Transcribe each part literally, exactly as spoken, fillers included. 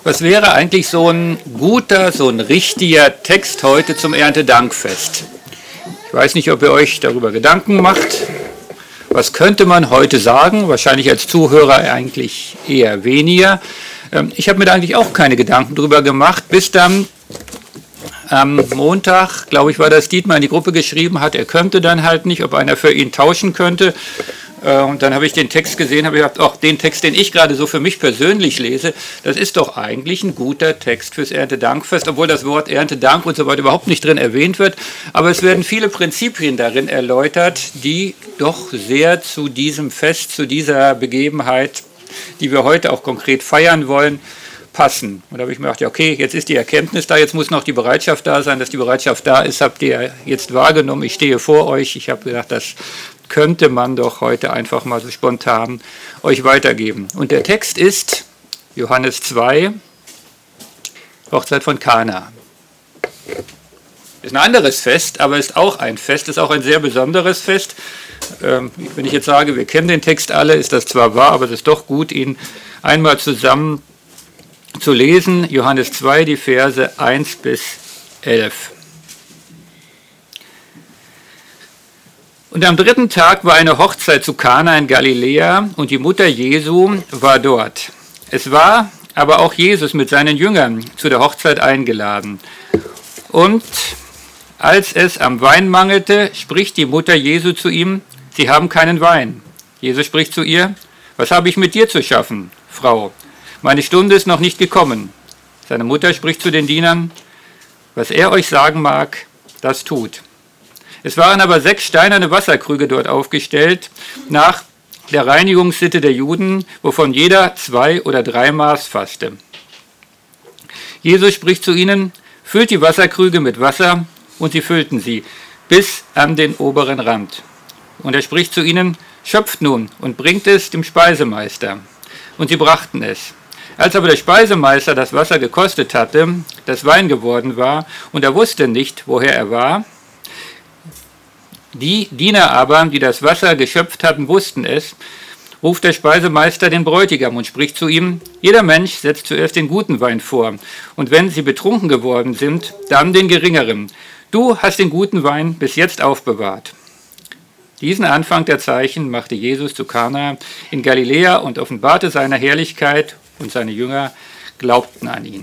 Was wäre eigentlich so ein guter, so ein richtiger Text heute zum Erntedankfest? Ich weiß nicht, ob ihr euch darüber Gedanken macht. Was könnte man heute sagen? Wahrscheinlich als Zuhörer eigentlich eher weniger. Ich habe mir da eigentlich auch keine Gedanken drüber gemacht, bis dann am Montag, glaube ich, war das Dietmar in die Gruppe geschrieben hat, er könnte dann halt nicht, ob einer für ihn tauschen könnte. Und dann habe ich den Text gesehen, habe gedacht, ach, den Text, den ich gerade so für mich persönlich lese, das ist doch eigentlich ein guter Text fürs Erntedankfest, obwohl das Wort Erntedank und so weiter überhaupt nicht drin erwähnt wird. Aber es werden viele Prinzipien darin erläutert, die doch sehr zu diesem Fest, zu dieser Begebenheit, die wir heute auch konkret feiern wollen, passen. Und da habe ich mir gedacht, ja, okay, jetzt ist die Erkenntnis da, jetzt muss noch die Bereitschaft da sein. Dass die Bereitschaft da ist, habt ihr jetzt wahrgenommen. Ich stehe vor euch. Ich habe gedacht, das könnte man doch heute einfach mal so spontan euch weitergeben. Und der Text ist Johannes zwei, Hochzeit von Kana. Ist ein anderes Fest, aber ist auch ein Fest, ist auch ein sehr besonderes Fest. Ähm, wenn ich jetzt sage, wir kennen den Text alle, ist das zwar wahr, aber es ist doch gut, ihn einmal zusammen zu lesen. Johannes zwei, die Verse eins bis elf. Und am dritten Tag war eine Hochzeit zu Kana in Galiläa und die Mutter Jesu war dort. Es war aber auch Jesus mit seinen Jüngern zu der Hochzeit eingeladen. Und als es am Wein mangelte, spricht die Mutter Jesu zu ihm, sie haben keinen Wein. Jesus spricht zu ihr, was habe ich mit dir zu schaffen, Frau? Meine Stunde ist noch nicht gekommen. Seine Mutter spricht zu den Dienern, was er euch sagen mag, das tut. Es waren aber sechs steinerne Wasserkrüge dort aufgestellt, nach der Reinigungssitte der Juden, wovon jeder zwei oder drei Maß fasste. Jesus spricht zu ihnen, füllt die Wasserkrüge mit Wasser, und sie füllten sie bis an den oberen Rand. Und er spricht zu ihnen, schöpft nun und bringt es dem Speisemeister. Und sie brachten es. Als aber der Speisemeister das Wasser gekostet hatte, das Wein geworden war, und er wusste nicht, woher er war, die Diener aber, die das Wasser geschöpft hatten, wussten es, ruft der Speisemeister den Bräutigam und spricht zu ihm, jeder Mensch setzt zuerst den guten Wein vor, und wenn sie betrunken geworden sind, dann den geringeren. Du hast den guten Wein bis jetzt aufbewahrt. Diesen Anfang der Zeichen machte Jesus zu Kana in Galiläa und offenbarte seine Herrlichkeit, und seine Jünger glaubten an ihn.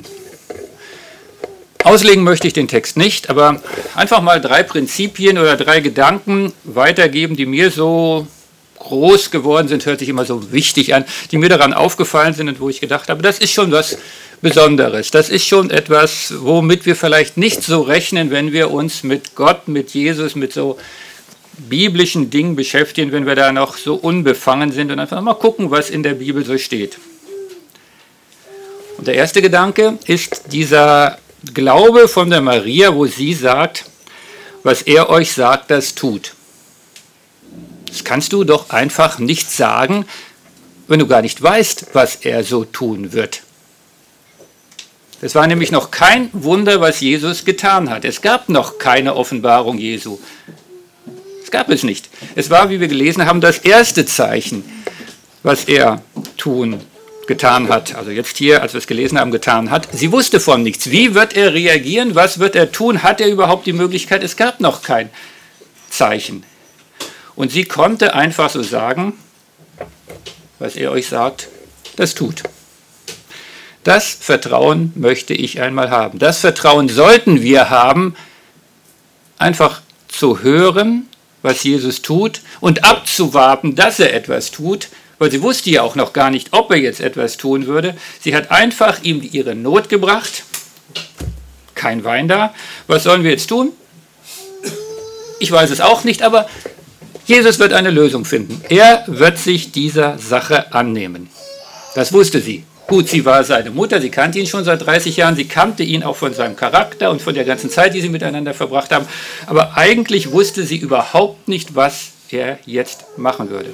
Auslegen möchte ich den Text nicht, aber einfach mal drei Prinzipien oder drei Gedanken weitergeben, die mir so groß geworden sind, hört sich immer so wichtig an, die mir daran aufgefallen sind und wo ich gedacht habe, das ist schon was Besonderes. Das ist schon etwas, womit wir vielleicht nicht so rechnen, wenn wir uns mit Gott, mit Jesus, mit so biblischen Dingen beschäftigen, wenn wir da noch so unbefangen sind und einfach mal gucken, was in der Bibel so steht. Und der erste Gedanke ist dieser Glaube von der Maria, wo sie sagt, was er euch sagt, das tut. Das kannst du doch einfach nicht sagen, wenn du gar nicht weißt, was er so tun wird. Es war nämlich noch kein Wunder, was Jesus getan hat. Es gab noch keine Offenbarung Jesu. Es gab es nicht. Es war, wie wir gelesen haben, das erste Zeichen, was er tun getan hat, also jetzt hier, als wir es gelesen haben, getan hat. Sie wusste von nichts. Wie wird er reagieren? Was wird er tun? Hat er überhaupt die Möglichkeit? Es gab noch kein Zeichen. Und sie konnte einfach so sagen, was er euch sagt, das tut. Das Vertrauen möchte ich einmal haben. Das Vertrauen sollten wir haben, einfach zu hören, was Jesus tut und abzuwarten, dass er etwas tut, weil sie wusste ja auch noch gar nicht, ob er jetzt etwas tun würde. Sie hat einfach ihm ihre Not gebracht. Kein Wein da. Was sollen wir jetzt tun? Ich weiß es auch nicht, aber Jesus wird eine Lösung finden. Er wird sich dieser Sache annehmen. Das wusste sie. Gut, sie war seine Mutter, sie kannte ihn schon seit dreißig Jahren, sie kannte ihn auch von seinem Charakter und von der ganzen Zeit, die sie miteinander verbracht haben. Aber eigentlich wusste sie überhaupt nicht, was er jetzt machen würde.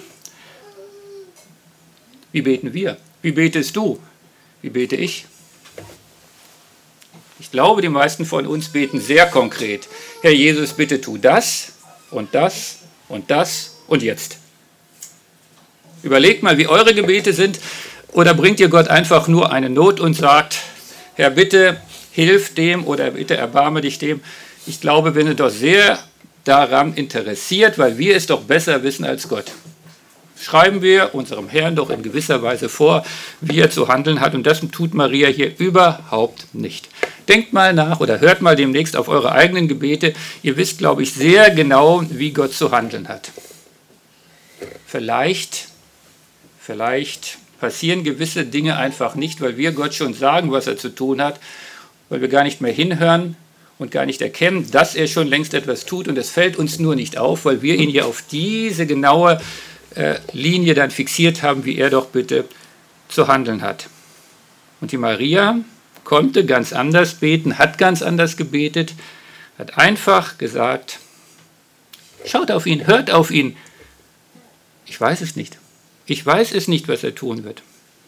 Wie beten wir? Wie betest du? Wie bete ich? Ich glaube, die meisten von uns beten sehr konkret. Herr Jesus, bitte tu das und das und das und jetzt. Überlegt mal, wie eure Gebete sind. Oder bringt ihr Gott einfach nur eine Not und sagt, Herr, bitte hilf dem oder bitte erbarme dich dem. Ich glaube, wir sind doch sehr daran interessiert, weil wir es doch besser wissen als Gott. Schreiben wir unserem Herrn doch in gewisser Weise vor, wie er zu handeln hat. Und das tut Maria hier überhaupt nicht. Denkt mal nach oder hört mal demnächst auf eure eigenen Gebete. Ihr wisst, glaube ich, sehr genau, wie Gott zu handeln hat. Vielleicht, vielleicht passieren gewisse Dinge einfach nicht, weil wir Gott schon sagen, was er zu tun hat, weil wir gar nicht mehr hinhören und gar nicht erkennen, dass er schon längst etwas tut. Und es fällt uns nur nicht auf, weil wir ihn ja auf diese genaue äh, Linie dann fixiert haben, wie er doch bitte zu handeln hat. Und die Maria konnte ganz anders beten, hat ganz anders gebetet, hat einfach gesagt, schaut auf ihn, hört auf ihn. Ich weiß es nicht. Ich weiß es nicht, was er tun wird.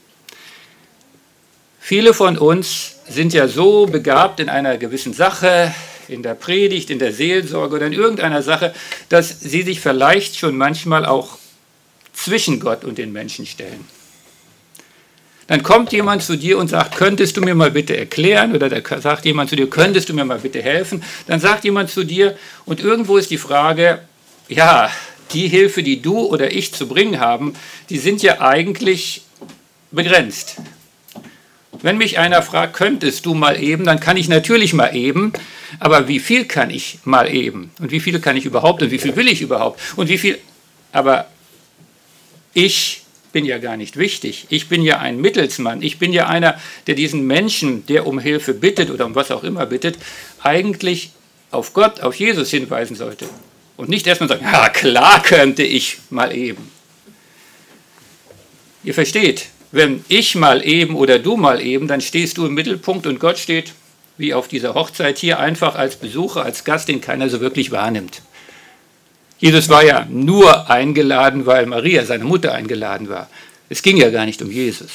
Viele von uns sind ja so begabt in einer gewissen Sache, in der Predigt, in der Seelsorge oder in irgendeiner Sache, dass sie sich vielleicht schon manchmal auch zwischen Gott und den Menschen stellen. Dann kommt jemand zu dir und sagt, könntest du mir mal bitte erklären? Oder da sagt jemand zu dir, könntest du mir mal bitte helfen? Dann sagt jemand zu dir, und irgendwo ist die Frage, ja, die Hilfe, die du oder ich zu bringen haben, die sind ja eigentlich begrenzt. Wenn mich einer fragt, könntest du mal eben, dann kann ich natürlich mal eben, aber wie viel kann ich mal eben? Und wie viel kann ich überhaupt? Und wie viel will ich überhaupt? Und wie viel? Aber ich bin ja gar nicht wichtig. Ich bin ja ein Mittelsmann. Ich bin ja einer, der diesen Menschen, der um Hilfe bittet oder um was auch immer bittet, eigentlich auf Gott, auf Jesus hinweisen sollte. Und nicht erstmal sagen, ja klar könnte ich mal eben. Ihr versteht, wenn ich mal eben oder du mal eben, dann stehst du im Mittelpunkt und Gott steht, wie auf dieser Hochzeit hier, einfach als Besucher, als Gast, den keiner so wirklich wahrnimmt. Jesus war ja nur eingeladen, weil Maria, seine Mutter, eingeladen war. Es ging ja gar nicht um Jesus.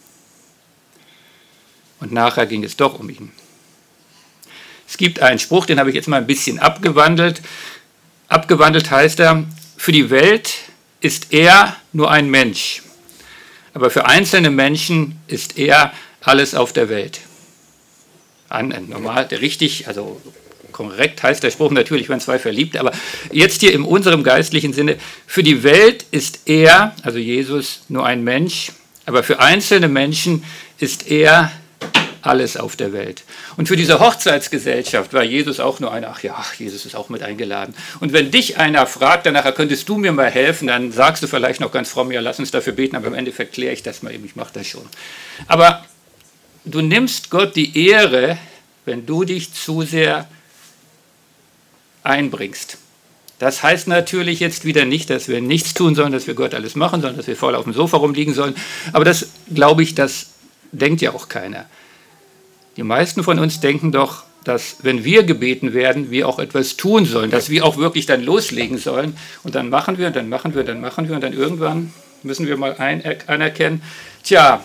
Und nachher ging es doch um ihn. Es gibt einen Spruch, den habe ich jetzt mal ein bisschen abgewandelt. Abgewandelt heißt er, für die Welt ist er nur ein Mensch, aber für einzelne Menschen ist er alles auf der Welt. An, normal, richtig, also korrekt heißt der Spruch natürlich, wenn zwei verliebt, aber jetzt hier in unserem geistlichen Sinne, für die Welt ist er, also Jesus, nur ein Mensch, aber für einzelne Menschen ist er alles auf der Welt. Und für diese Hochzeitsgesellschaft war Jesus auch nur einer, ach ja, Jesus ist auch mit eingeladen. Und wenn dich einer fragt, dann nachher könntest du mir mal helfen, dann sagst du vielleicht noch ganz fromm, ja, lass uns dafür beten, aber im Endeffekt kläre ich das mal eben, ich mache das schon. Aber du nimmst Gott die Ehre, wenn du dich zu sehr einbringst. Das heißt natürlich jetzt wieder nicht, dass wir nichts tun sollen, dass wir Gott alles machen, sondern dass wir voll auf dem Sofa rumliegen sollen. Aber das, glaube ich, das denkt ja auch keiner. Die meisten von uns denken doch, dass wenn wir gebeten werden, wir auch etwas tun sollen, dass wir auch wirklich dann loslegen sollen. Und dann machen wir, und dann machen wir, dann machen wir, und dann irgendwann müssen wir mal ein, anerkennen, tja,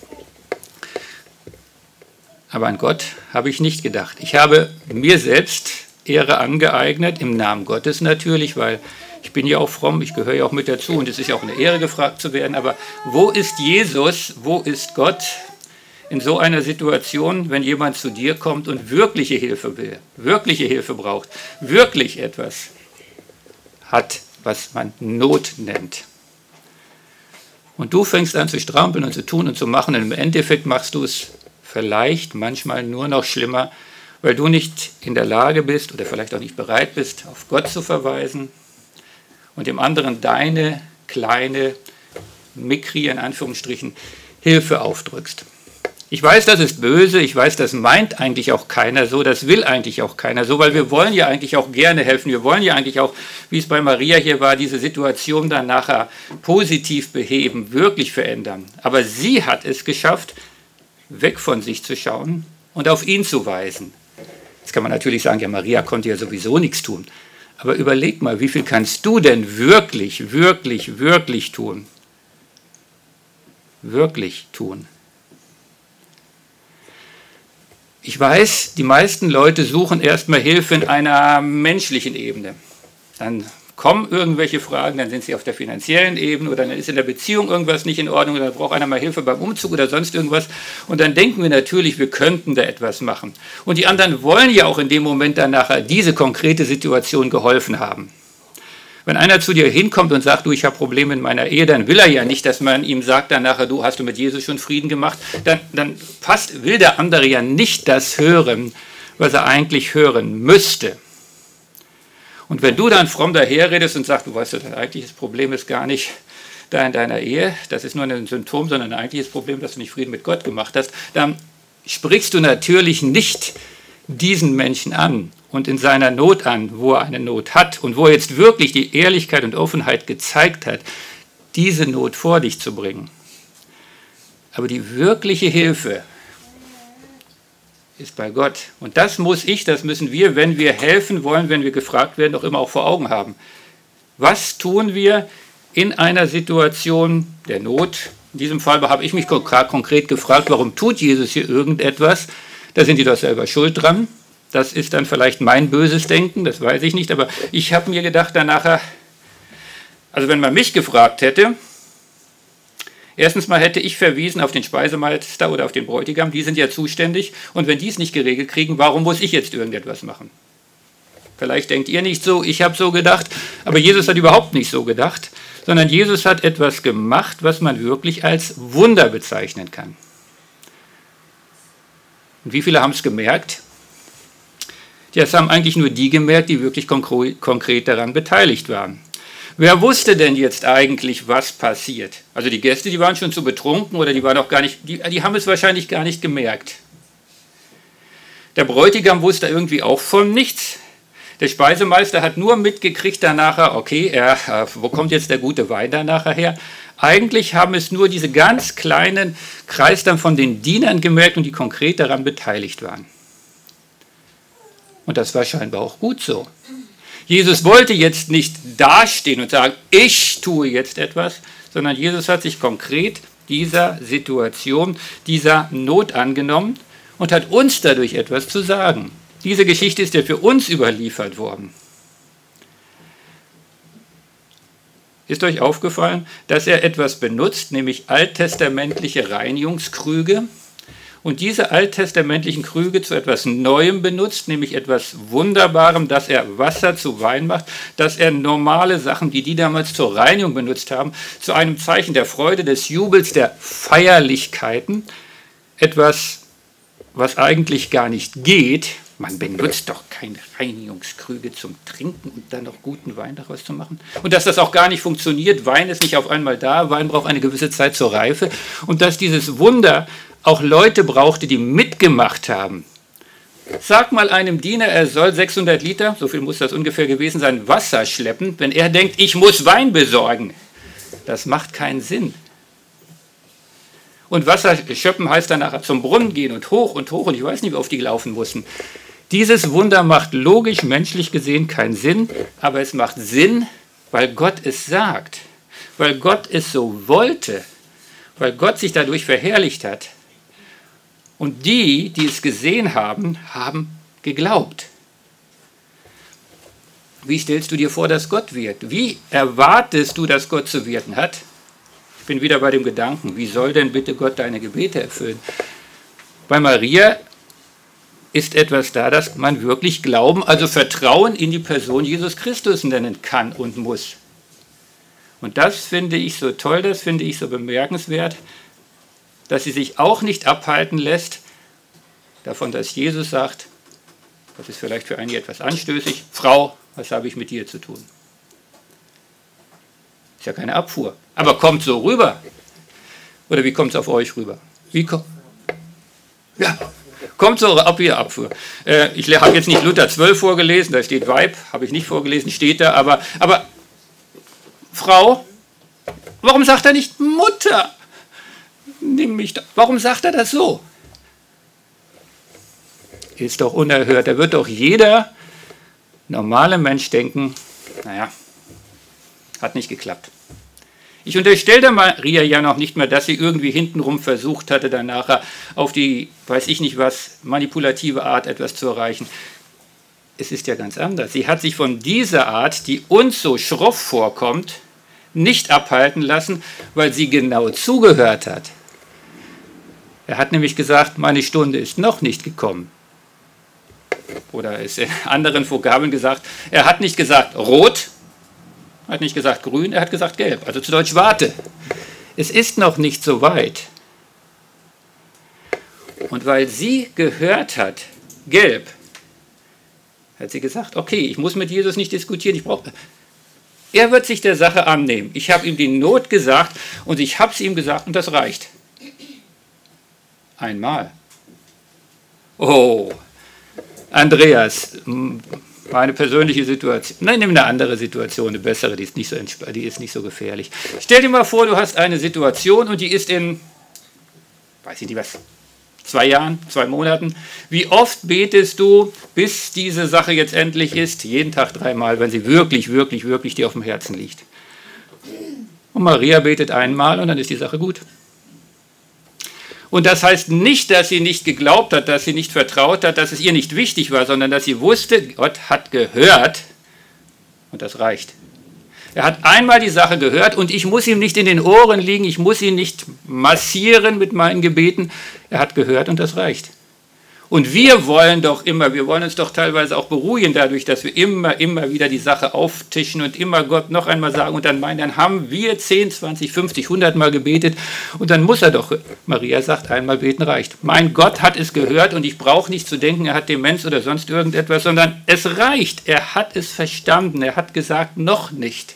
aber an Gott habe ich nicht gedacht. Ich habe mir selbst Ehre angeeignet, im Namen Gottes natürlich, weil ich bin ja auch fromm, ich gehöre ja auch mit dazu und es ist ja auch eine Ehre, gefragt zu werden. Aber wo ist Jesus, wo ist Gott in so einer Situation, wenn jemand zu dir kommt und wirkliche Hilfe will, wirkliche Hilfe braucht, wirklich etwas hat, was man Not nennt? Und du fängst an zu strampeln und zu tun und zu machen und im Endeffekt machst du es vielleicht manchmal nur noch schlimmer, weil du nicht in der Lage bist oder vielleicht auch nicht bereit bist, auf Gott zu verweisen und dem anderen deine kleine, mickrige, in Anführungsstrichen, Hilfe aufdrückst. Ich weiß, das ist böse, ich weiß, das meint eigentlich auch keiner so, das will eigentlich auch keiner so, weil wir wollen ja eigentlich auch gerne helfen, wir wollen ja eigentlich auch, wie es bei Maria hier war, diese Situation dann nachher positiv beheben, wirklich verändern. Aber sie hat es geschafft, weg von sich zu schauen und auf ihn zu weisen. Jetzt kann man natürlich sagen, ja, Maria konnte ja sowieso nichts tun. Aber überleg mal, wie viel kannst du denn wirklich, wirklich, wirklich tun? Wirklich tun. Ich weiß, die meisten Leute suchen erstmal Hilfe in einer menschlichen Ebene. Dann kommen irgendwelche Fragen, dann sind sie auf der finanziellen Ebene oder dann ist in der Beziehung irgendwas nicht in Ordnung oder dann braucht einer mal Hilfe beim Umzug oder sonst irgendwas. Und dann denken wir natürlich, wir könnten da etwas machen. Und die anderen wollen ja auch in dem Moment dann nachher diese konkrete Situation geholfen haben. Wenn einer zu dir hinkommt und sagt, du, ich habe Probleme in meiner Ehe, dann will er ja nicht, dass man ihm sagt dann nachher, du, hast du mit Jesus schon Frieden gemacht? Dann, dann passt, will der andere ja nicht das hören, was er eigentlich hören müsste. Und wenn du dann fromm daherredest und sagst, du weißt, dein eigentliches Problem ist gar nicht da in deiner Ehe, das ist nur ein Symptom, sondern ein eigentliches Problem, dass du nicht Frieden mit Gott gemacht hast, dann sprichst du natürlich nicht diesen Menschen an und in seiner Not an, wo er eine Not hat und wo er jetzt wirklich die Ehrlichkeit und Offenheit gezeigt hat, diese Not vor dich zu bringen. Aber die wirkliche Hilfe ist bei Gott. Und das muss ich, das müssen wir, wenn wir helfen wollen, wenn wir gefragt werden, doch immer auch vor Augen haben. Was tun wir in einer Situation der Not? In diesem Fall habe ich mich konkret gefragt, warum tut Jesus hier irgendetwas? Da sind die doch selber schuld dran. Das ist dann vielleicht mein böses Denken, das weiß ich nicht, aber ich habe mir gedacht danach, also wenn man mich gefragt hätte, erstens mal hätte ich verwiesen auf den Speisemeister oder auf den Bräutigam, die sind ja zuständig und wenn die es nicht geregelt kriegen, warum muss ich jetzt irgendetwas machen? Vielleicht denkt ihr nicht so, ich habe so gedacht, aber Jesus hat überhaupt nicht so gedacht, sondern Jesus hat etwas gemacht, was man wirklich als Wunder bezeichnen kann. Und wie viele haben es gemerkt? Das haben eigentlich nur die gemerkt, die wirklich konkret daran beteiligt waren. Wer wusste denn jetzt eigentlich, was passiert? Also die Gäste, die waren schon zu betrunken oder die waren auch gar nicht, die, die haben es wahrscheinlich gar nicht gemerkt. Der Bräutigam wusste irgendwie auch von nichts. Der Speisemeister hat nur mitgekriegt danach, okay, er, wo kommt jetzt der gute Wein danach her? Eigentlich haben es nur diese ganz kleinen Kreis dann von den Dienern gemerkt und die konkret daran beteiligt waren. Und das war scheinbar auch gut so. Jesus wollte jetzt nicht dastehen und sagen, ich tue jetzt etwas, sondern Jesus hat sich konkret dieser Situation, dieser Not angenommen und hat uns dadurch etwas zu sagen. Diese Geschichte ist ja für uns überliefert worden. Ist euch aufgefallen, dass er etwas benutzt, nämlich alttestamentliche Reinigungskrüge, und diese alttestamentlichen Krüge zu etwas Neuem benutzt, nämlich etwas Wunderbarem, dass er Wasser zu Wein macht, dass er normale Sachen, die die damals zur Reinigung benutzt haben, zu einem Zeichen der Freude, des Jubels, der Feierlichkeiten, etwas, was eigentlich gar nicht geht. Man benutzt doch keine Reinigungskrüge zum Trinken und dann noch guten Wein daraus zu machen. Und dass das auch gar nicht funktioniert, Wein ist nicht auf einmal da, Wein braucht eine gewisse Zeit zur Reife. Und dass dieses Wunder auch Leute brauchte, die mitgemacht haben. Sag mal einem Diener, er soll sechshundert Liter, so viel muss das ungefähr gewesen sein, Wasser schleppen, wenn er denkt, ich muss Wein besorgen. Das macht keinen Sinn. Und Wasser schöpfen heißt dann nachher zum Brunnen gehen und hoch und hoch und ich weiß nicht, wie oft die laufen mussten. Dieses Wunder macht logisch, menschlich gesehen keinen Sinn, aber es macht Sinn, weil Gott es sagt, weil Gott es so wollte, weil Gott sich dadurch verherrlicht hat. Und die, die es gesehen haben, haben geglaubt. Wie stellst du dir vor, dass Gott wirkt? Wie erwartest du, dass Gott zu wirken hat? Ich bin wieder bei dem Gedanken, wie soll denn bitte Gott deine Gebete erfüllen? Bei Maria ist etwas da, das man wirklich Glauben, also Vertrauen in die Person Jesus Christus nennen kann und muss. Und das finde ich so toll, das finde ich so bemerkenswert, dass sie sich auch nicht abhalten lässt davon, dass Jesus sagt, das ist vielleicht für einige etwas anstößig, Frau, was habe ich mit dir zu tun? Ist ja keine Abfuhr, aber kommt so rüber. Oder wie kommt es auf euch rüber? Wie kommt? Ja, kommt so ab wie Abfuhr. Äh, ich habe jetzt nicht Luther zwölf vorgelesen, da steht Weib, habe ich nicht vorgelesen, steht da, aber, aber Frau, warum sagt er nicht Mutter? Nimm mich da. Warum sagt er das so? Ist doch unerhört. Da wird doch jeder normale Mensch denken, naja, hat nicht geklappt. Ich unterstelle der Maria ja noch nicht mehr, dass sie irgendwie hintenrum versucht hatte, danach auf die, weiß ich nicht was, manipulative Art etwas zu erreichen. es ist ja ganz anders. Sie hat sich von dieser Art, die uns so schroff vorkommt, nicht abhalten lassen, weil sie genau zugehört hat. Er hat nämlich gesagt, meine Stunde ist noch nicht gekommen. Oder ist in anderen Vokabeln gesagt, er hat nicht gesagt rot, er hat nicht gesagt grün, er hat gesagt gelb. Also zu Deutsch warte. Es ist noch nicht so weit. Und weil sie gehört hat, gelb, hat sie gesagt, okay, ich muss mit Jesus nicht diskutieren, ich brauche... Er wird sich der Sache annehmen. Ich habe ihm die Not gesagt und ich habe es ihm gesagt und das reicht. Einmal. Oh, Andreas, meine persönliche Situation. Nein, nimm eine andere Situation, eine bessere, die ist nicht so, die ist nicht so gefährlich. Stell dir mal vor, du hast eine Situation und die ist in, weiß ich nicht was, zwei Jahren, zwei Monaten. Wie oft betest du, bis diese Sache jetzt endlich ist? Jeden Tag dreimal, wenn sie wirklich, wirklich, wirklich dir auf dem Herzen liegt. Und Maria betet einmal und dann ist die Sache gut. Und das heißt nicht, dass sie nicht geglaubt hat, dass sie nicht vertraut hat, dass es ihr nicht wichtig war, sondern dass sie wusste, Gott hat gehört und das reicht. Er hat einmal die Sache gehört und ich muss ihm nicht in den Ohren liegen, ich muss ihn nicht massieren mit meinen Gebeten. Er hat gehört und das reicht. Und wir wollen doch immer, wir wollen uns doch teilweise auch beruhigen dadurch, dass wir immer, immer wieder die Sache auftischen und immer Gott noch einmal sagen und dann meinen, dann haben wir zehn, zwanzig, fünfzig, hundert Mal gebetet und dann muss er doch, Maria sagt, einmal beten reicht. Mein Gott hat es gehört und ich brauche nicht zu denken, er hat Demenz oder sonst irgendetwas, sondern es reicht. Er hat es verstanden, er hat gesagt, noch nicht.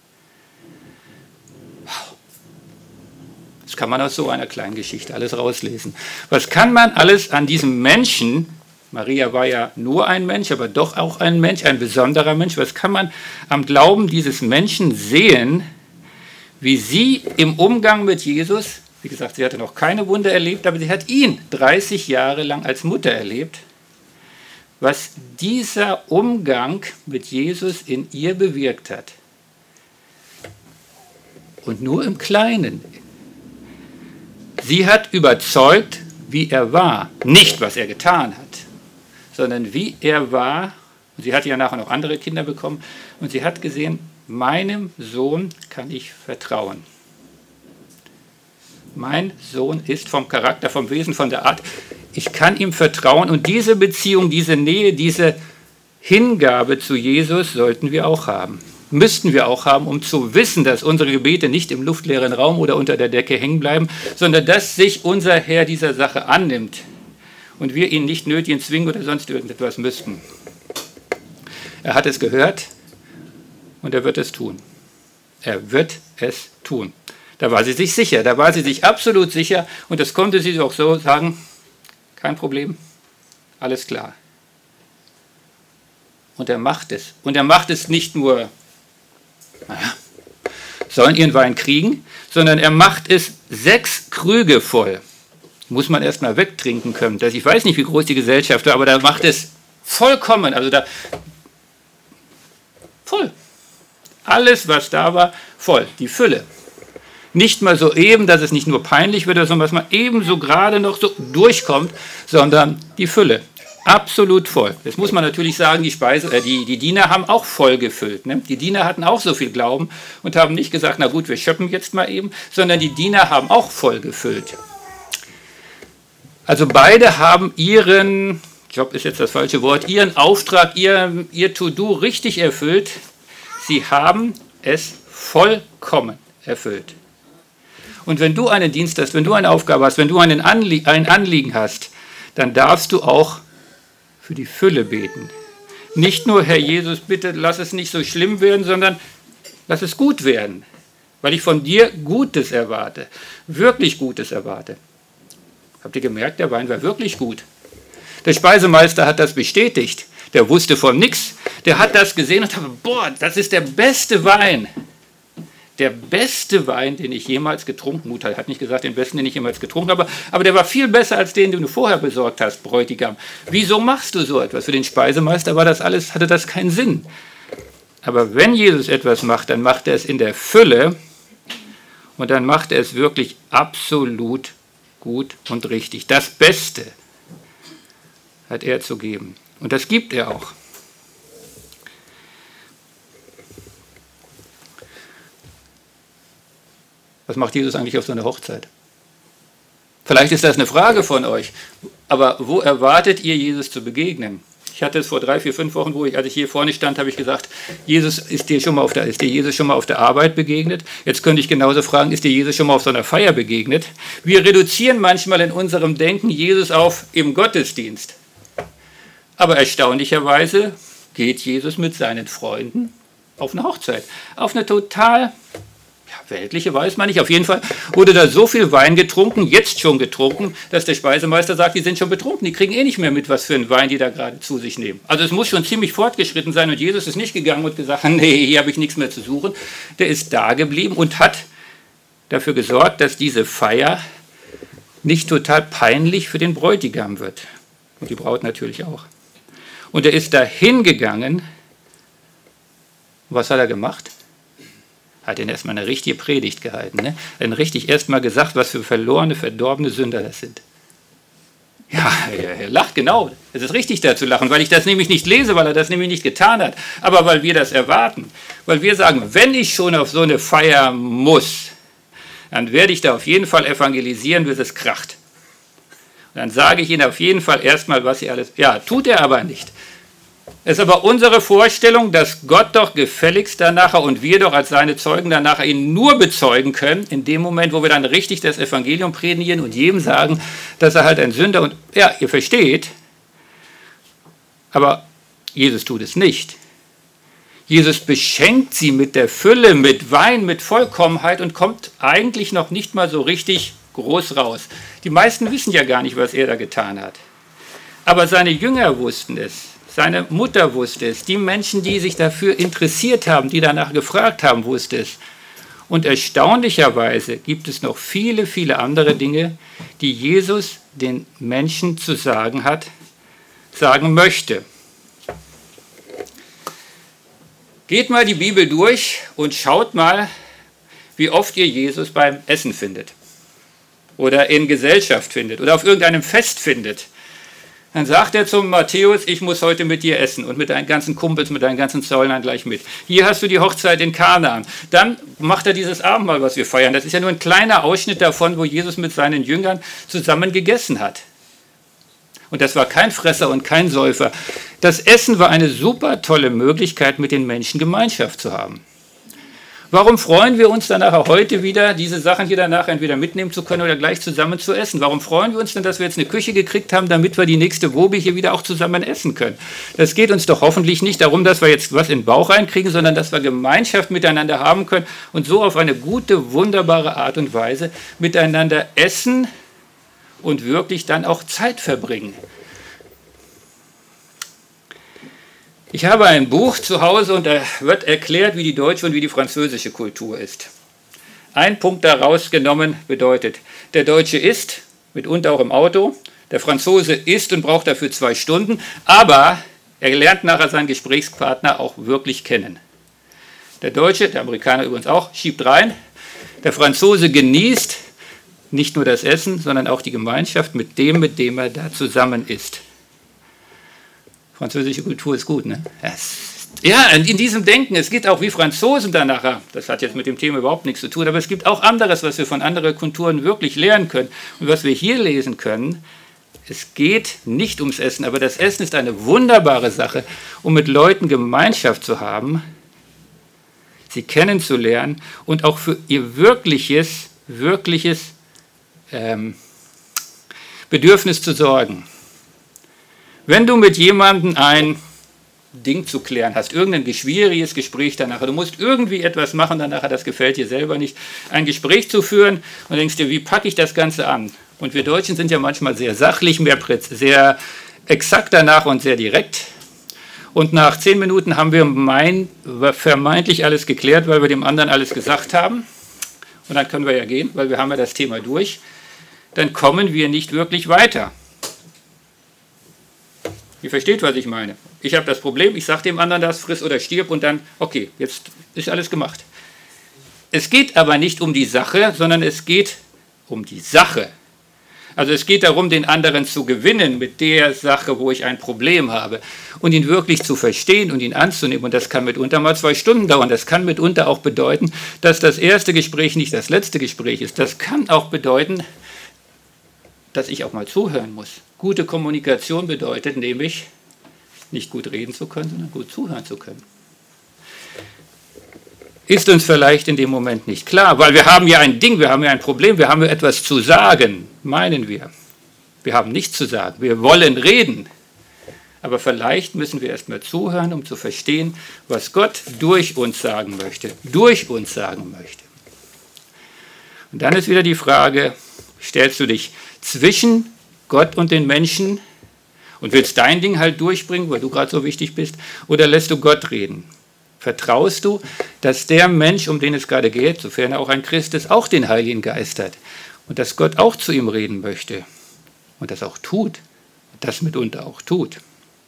Das kann man aus so einer kleinen Geschichte alles rauslesen. Was kann man alles an diesem Menschen, Maria war ja nur ein Mensch, aber doch auch ein Mensch, ein besonderer Mensch, was kann man am Glauben dieses Menschen sehen, wie sie im Umgang mit Jesus, wie gesagt, sie hatte noch keine Wunder erlebt, aber sie hat ihn dreißig Jahre lang als Mutter erlebt, was dieser Umgang mit Jesus in ihr bewirkt hat. Und nur im Kleinen. Sie hat überzeugt, wie er war. Nicht, was er getan hat, sondern wie er war. Und sie hatte ja nachher noch andere Kinder bekommen. Und sie hat gesehen, meinem Sohn kann ich vertrauen. Mein Sohn ist vom Charakter, vom Wesen, von der Art, ich kann ihm vertrauen. Und diese Beziehung, diese Nähe, diese Hingabe zu Jesus sollten wir auch haben. Müssten wir auch haben, um zu wissen, dass unsere Gebete nicht im luftleeren Raum oder unter der Decke hängen bleiben, sondern dass sich unser Herr dieser Sache annimmt und wir ihn nicht nötigen, zwingen oder sonst irgendetwas müssten. Er hat es gehört und er wird es tun. Er wird es tun. Da war sie sich sicher, da war sie sich absolut sicher und das konnte sie auch so sagen, kein Problem, alles klar. Und er macht es. Und er macht es nicht nur, naja, sollen ihren Wein kriegen, sondern er macht es sechs Krüge voll. Muss man erst mal wegtrinken können. Ich weiß nicht, wie groß die Gesellschaft war, aber da macht es vollkommen, also da voll. Alles, was da war, voll. Die Fülle. Nicht mal so eben, dass es nicht nur peinlich wird, sondern dass man ebenso gerade noch so durchkommt, sondern die Fülle. Absolut voll. Jetzt muss man natürlich sagen, die, Speise, äh, die, die Diener haben auch voll gefüllt. Ne? Die Diener hatten auch so viel Glauben und haben nicht gesagt, na gut, wir schöpfen jetzt mal eben, sondern die Diener haben auch voll gefüllt. Also beide haben ihren, Job ist jetzt das falsche Wort, ihren Auftrag, ihr, ihr To-Do richtig erfüllt. Sie haben es vollkommen erfüllt. Und wenn du einen Dienst hast, wenn du eine Aufgabe hast, wenn du einen Anlie- ein Anliegen hast, dann darfst du auch für die Fülle beten. Nicht nur, Herr Jesus, bitte lass es nicht so schlimm werden, sondern lass es gut werden, weil ich von dir Gutes erwarte, wirklich Gutes erwarte. Habt ihr gemerkt, der Wein war wirklich gut. Der Speisemeister hat das bestätigt. Der wusste von nichts. Der hat das gesehen und hat, boah, das ist der beste Wein. Der beste Wein, den ich jemals getrunken habe. Er hat nicht gesagt, den besten, den ich jemals getrunken habe, aber der war viel besser als den, den du vorher besorgt hast, Bräutigam. Wieso machst du so etwas? Für den Speisemeister war das alles, hatte das keinen Sinn. Aber wenn Jesus etwas macht, dann macht er es in der Fülle und dann macht er es wirklich absolut gut und richtig. Das Beste hat er zu geben. Und das gibt er auch. Was macht Jesus eigentlich auf so einer Hochzeit? Vielleicht ist das eine Frage von euch, aber wo erwartet ihr, Jesus zu begegnen? Ich hatte es vor drei, vier, fünf Wochen, wo ich, als ich hier vorne stand, habe ich gesagt, Jesus, ist dir schon mal auf der, ist dir Jesus schon mal auf der Arbeit begegnet? Jetzt könnte ich genauso fragen, ist dir Jesus schon mal auf so einer Feier begegnet? Wir reduzieren manchmal in unserem Denken Jesus auf im Gottesdienst. Aber erstaunlicherweise geht Jesus mit seinen Freunden auf eine Hochzeit. Auf eine total ja, weltliche, weiß man nicht. Auf jeden Fall wurde da so viel Wein getrunken, jetzt schon getrunken, dass der Speisemeister sagt, die sind schon betrunken, die kriegen eh nicht mehr mit, was für einen Wein die da gerade zu sich nehmen. Also es muss schon ziemlich fortgeschritten sein und Jesus ist nicht gegangen und gesagt, nee, hier habe ich nichts mehr zu suchen. Der ist da geblieben und hat dafür gesorgt, dass diese Feier nicht total peinlich für den Bräutigam wird. Und die Braut natürlich auch. Und er ist da hingegangen. Was hat er gemacht? Hat ihn erstmal eine richtige Predigt gehalten. Ne? Dann richtig erstmal gesagt, was für verlorene, verdorbene Sünder das sind. Ja, er, er lacht, genau. Es ist richtig, da zu lachen, weil ich das nämlich nicht lese, weil er das nämlich nicht getan hat, aber weil wir das erwarten. Weil wir sagen, wenn ich schon auf so eine Feier muss, dann werde ich da auf jeden Fall evangelisieren, bis es kracht. Und dann sage ich Ihnen auf jeden Fall erstmal, was Sie alles... Ja, tut er aber nicht. Es ist aber unsere Vorstellung, dass Gott doch gefälligst danach und wir doch als seine Zeugen danach ihn nur bezeugen können, in dem Moment, wo wir dann richtig das Evangelium predigen und jedem sagen, dass er halt ein Sünder und, ja, ihr versteht, aber Jesus tut es nicht. Jesus beschenkt sie mit der Fülle, mit Wein, mit Vollkommenheit und kommt eigentlich noch nicht mal so richtig groß raus. Die meisten wissen ja gar nicht, was er da getan hat. Aber seine Jünger wussten es. Seine Mutter wusste es, die Menschen, die sich dafür interessiert haben, die danach gefragt haben, wusste es. Und erstaunlicherweise gibt es noch viele, viele andere Dinge, die Jesus den Menschen zu sagen hat, sagen möchte. Geht mal die Bibel durch und schaut mal, wie oft ihr Jesus beim Essen findet oder in Gesellschaft findet oder auf irgendeinem Fest findet. Dann sagt er zum Matthäus, ich muss heute mit dir essen und mit deinen ganzen Kumpels, mit deinen ganzen Zöllnern gleich mit. Hier hast du die Hochzeit in Kanaan. Dann macht er dieses Abendmahl, was wir feiern. Das ist ja nur ein kleiner Ausschnitt davon, wo Jesus mit seinen Jüngern zusammen gegessen hat. Und das war kein Fresser und kein Säufer. Das Essen war eine super tolle Möglichkeit, mit den Menschen Gemeinschaft zu haben. Warum freuen wir uns dann nachher heute wieder, diese Sachen hier danach entweder mitnehmen zu können oder gleich zusammen zu essen? Warum freuen wir uns denn, dass wir jetzt eine Küche gekriegt haben, damit wir die nächste Wobe hier wieder auch zusammen essen können? Das geht uns doch hoffentlich nicht darum, dass wir jetzt was in den Bauch reinkriegen, sondern dass wir Gemeinschaft miteinander haben können und so auf eine gute, wunderbare Art und Weise miteinander essen und wirklich dann auch Zeit verbringen. Ich habe ein Buch zu Hause und da wird erklärt, wie die deutsche und wie die französische Kultur ist. Ein Punkt daraus genommen bedeutet, der Deutsche isst, mitunter auch im Auto, der Franzose isst und braucht dafür zwei Stunden, aber er lernt nachher seinen Gesprächspartner auch wirklich kennen. Der Deutsche, der Amerikaner übrigens auch, schiebt rein, der Franzose genießt nicht nur das Essen, sondern auch die Gemeinschaft mit dem, mit dem er da zusammen ist. Französische Kultur ist gut, ne? Ja, in diesem Denken, es geht auch wie Franzosen danach, das hat jetzt mit dem Thema überhaupt nichts zu tun, aber es gibt auch anderes, was wir von anderen Kulturen wirklich lernen können. Und was wir hier lesen können, es geht nicht ums Essen, aber das Essen ist eine wunderbare Sache, um mit Leuten Gemeinschaft zu haben, sie kennenzulernen und auch für ihr wirkliches, wirkliches ähm, Bedürfnis zu sorgen. Wenn du mit jemandem ein Ding zu klären hast, irgendein schwieriges Gespräch danach, du musst irgendwie etwas machen danach, das gefällt dir selber nicht, ein Gespräch zu führen und denkst dir, wie packe ich das Ganze an? Und wir Deutschen sind ja manchmal sehr sachlich, mehr sehr exakt danach und sehr direkt. Und nach zehn Minuten haben wir mein, vermeintlich alles geklärt, weil wir dem anderen alles gesagt haben. Und dann können wir ja gehen, weil wir haben ja das Thema durch. Dann kommen wir nicht wirklich weiter. Ihr versteht, was ich meine. Ich habe das Problem, ich sage dem anderen das, friss oder stirb und dann, okay, jetzt ist alles gemacht. Es geht aber nicht um die Sache, sondern es geht um die Sache. Also es geht darum, den anderen zu gewinnen mit der Sache, wo ich ein Problem habe und ihn wirklich zu verstehen und ihn anzunehmen. Und das kann mitunter mal zwei Stunden dauern. Das kann mitunter auch bedeuten, dass das erste Gespräch nicht das letzte Gespräch ist. Das kann auch bedeuten, dass ich auch mal zuhören muss. Gute Kommunikation bedeutet nämlich, nicht gut reden zu können, sondern gut zuhören zu können. Ist uns vielleicht in dem Moment nicht klar, weil wir haben ja ein Ding, wir haben ja ein Problem, wir haben ja etwas zu sagen, meinen wir. Wir haben nichts zu sagen, wir wollen reden. Aber vielleicht müssen wir erst mal zuhören, um zu verstehen, was Gott durch uns sagen möchte, durch uns sagen möchte. Und dann ist wieder die Frage, stellst du dich zwischen Gott und den Menschen und willst dein Ding halt durchbringen, weil du gerade so wichtig bist, oder lässt du Gott reden? Vertraust du, dass der Mensch, um den es gerade geht, sofern er auch ein Christ ist, auch den Heiligen Geist hat und dass Gott auch zu ihm reden möchte und das auch tut, das mitunter auch tut?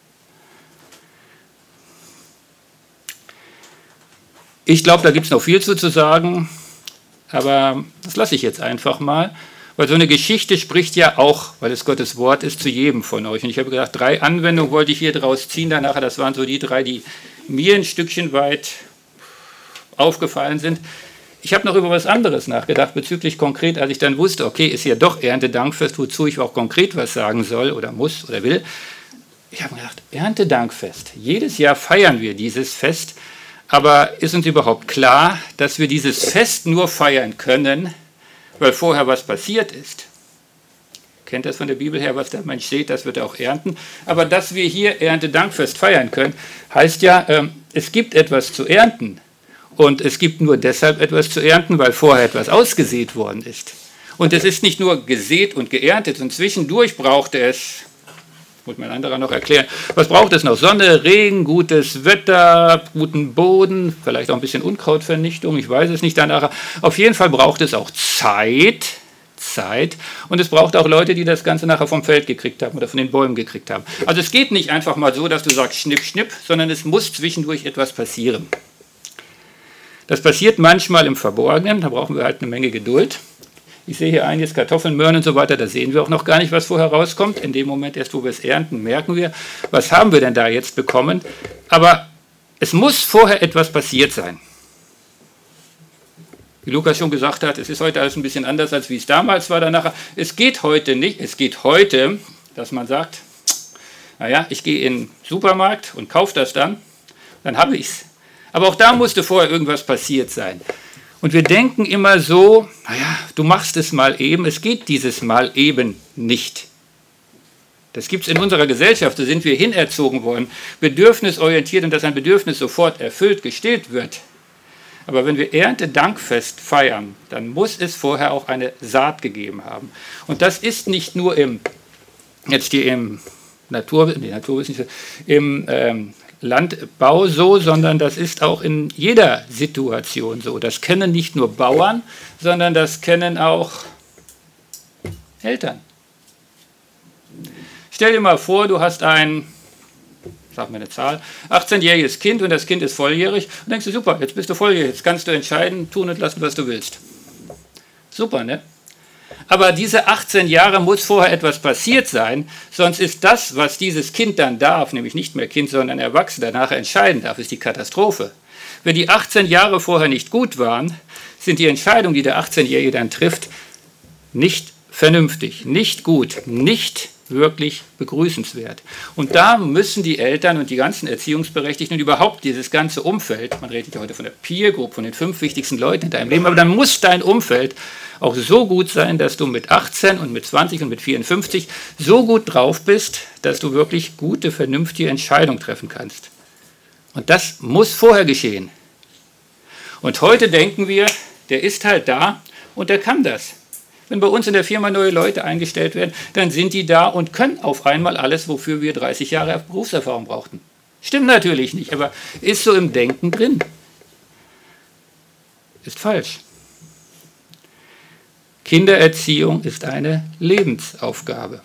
Ich glaube, da gibt es noch viel zu, zu sagen, aber das lasse ich jetzt einfach mal, weil so eine Geschichte spricht ja auch, weil es Gottes Wort ist, zu jedem von euch. Und ich habe gedacht, drei Anwendungen wollte ich hier draus ziehen, danach, das waren so die drei, die mir ein Stückchen weit aufgefallen sind. Ich habe noch über was anderes nachgedacht, bezüglich konkret, als ich dann wusste, okay, ist ja doch Erntedankfest, wozu ich auch konkret was sagen soll oder muss oder will. Ich habe mir gedacht, Erntedankfest, jedes Jahr feiern wir dieses Fest, aber ist uns überhaupt klar, dass wir dieses Fest nur feiern können, weil vorher was passiert ist? Kennt das von der Bibel her, was der Mensch sieht, das wird er auch ernten. Aber dass wir hier Erntedankfest feiern können, heißt ja, ähm, es gibt etwas zu ernten. Und es gibt nur deshalb etwas zu ernten, weil vorher etwas ausgesät worden ist. Und es ist nicht nur gesät und geerntet, und zwischendurch braucht es, muss mein anderer noch erklären, was braucht es noch? Sonne, Regen, gutes Wetter, guten Boden, vielleicht auch ein bisschen Unkrautvernichtung, ich weiß es nicht danach. Auf jeden Fall braucht es auch Zeit, Zeit. Und es braucht auch Leute, die das Ganze nachher vom Feld gekriegt haben oder von den Bäumen gekriegt haben. Also es geht nicht einfach mal so, dass du sagst schnipp, schnipp, sondern es muss zwischendurch etwas passieren. Das passiert manchmal im Verborgenen, da brauchen wir halt eine Menge Geduld. Ich sehe hier einiges, Kartoffeln, Möhren und so weiter, da sehen wir auch noch gar nicht, was vorher rauskommt. In dem Moment erst, wo wir es ernten, merken wir, was haben wir denn da jetzt bekommen. Aber es muss vorher etwas passiert sein. Wie Lukas schon gesagt hat, es ist heute alles ein bisschen anders, als wie es damals war. Danach. Es geht heute nicht, es geht heute, dass man sagt, naja, ich gehe in den Supermarkt und kaufe das dann, dann habe ich es. Aber auch da musste vorher irgendwas passiert sein. Und wir denken immer so, naja, du machst es mal eben, es geht dieses Mal eben nicht. Das gibt es in unserer Gesellschaft, da sind wir hinerzogen worden, bedürfnisorientiert und dass ein Bedürfnis sofort erfüllt, gestillt wird. Aber wenn wir Erntedankfest feiern, dann muss es vorher auch eine Saat gegeben haben. Und das ist nicht nur im, jetzt hier im Natur, nee, Naturwissenschaft, im ähm, Landbau so, sondern das ist auch in jeder Situation so. Das kennen nicht nur Bauern, sondern das kennen auch Eltern. Stell dir mal vor, du hast ein, sag mir eine Zahl, achtzehnjähriges Kind und das Kind ist volljährig und denkst du, super, jetzt bist du volljährig, jetzt kannst du entscheiden, tun und lassen, was du willst. Super, ne? Aber diese achtzehn Jahre muss vorher etwas passiert sein, sonst ist das, was dieses Kind dann darf, nämlich nicht mehr Kind, sondern Erwachsener, danach entscheiden darf, ist die Katastrophe. Wenn die achtzehn Jahre vorher nicht gut waren, sind die Entscheidungen, die der achtzehnjährige dann trifft, nicht vernünftig, nicht gut, nicht wirklich begrüßenswert. Und da müssen die Eltern und die ganzen Erziehungsberechtigten und überhaupt dieses ganze Umfeld, man redet ja heute von der Peer Group, von den fünf wichtigsten Leuten in deinem Leben, aber dann muss dein Umfeld auch so gut sein, dass du mit achtzehn und mit zwanzig und mit vierundfünfzig so gut drauf bist, dass du wirklich gute, vernünftige Entscheidungen treffen kannst. Und das muss vorher geschehen. Und heute denken wir, der ist halt da und der kann das. Wenn bei uns in der Firma neue Leute eingestellt werden, dann sind die da und können auf einmal alles, wofür wir dreißig Jahre Berufserfahrung brauchten. Stimmt natürlich nicht, aber ist so im Denken drin. Ist falsch. Kindererziehung ist eine Lebensaufgabe.